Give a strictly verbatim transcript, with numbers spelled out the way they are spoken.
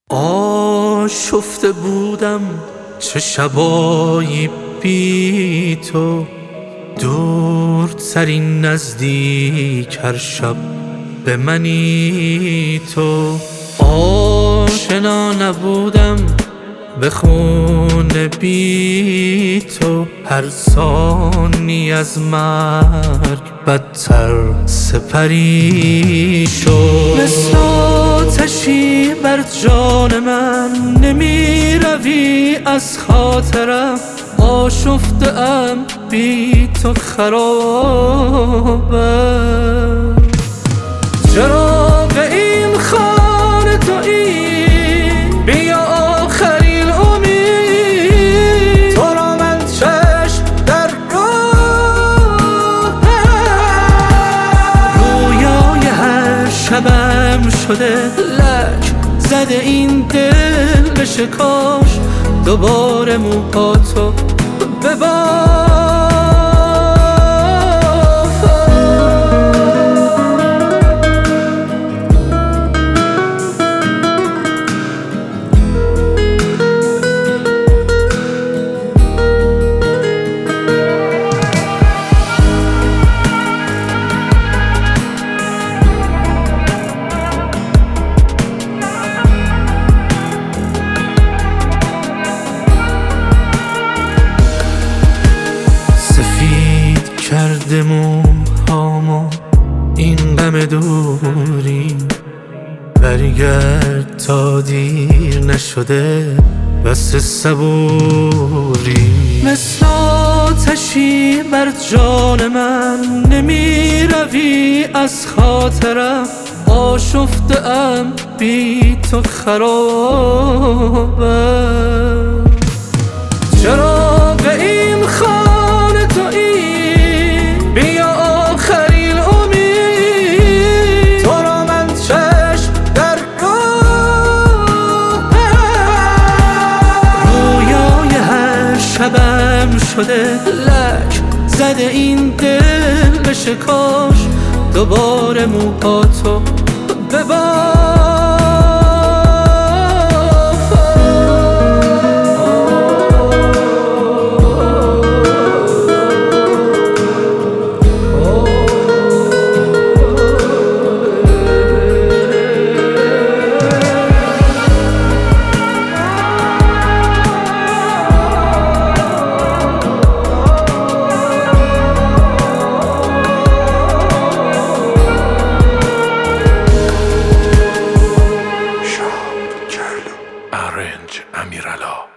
آشفته بودم چه شبایی بی تو، دورترین نزدیک هر شب به منی تو. آشنا نبودم به خون بی تو، هر ثانی از مرگ بدتر سپری شد. مثل آتشی بر جان من نمی روی از خاطرم، آشفته ام بی تو خرابم. چراغ این خانه تویی، بیا آخرین امید، تو را من چشم در راه رویای هر شبم شده. لک زده این دل به شکاش، دوباره موهاتو بباف. کرده موهامو این غم دوری، برگرد تا دیر نشده بس صبوری. مثل آتشی بر جان من نمی روی از خاطرم، آشفته ام بی تو خرابم. چراغ این خانه تویی، بیا آخرین امید، تو را من چشم در راه رویای هر شبم شده. لک زده این دل به شکاش، دوباره موهاتو بباف. Arrange Amirala.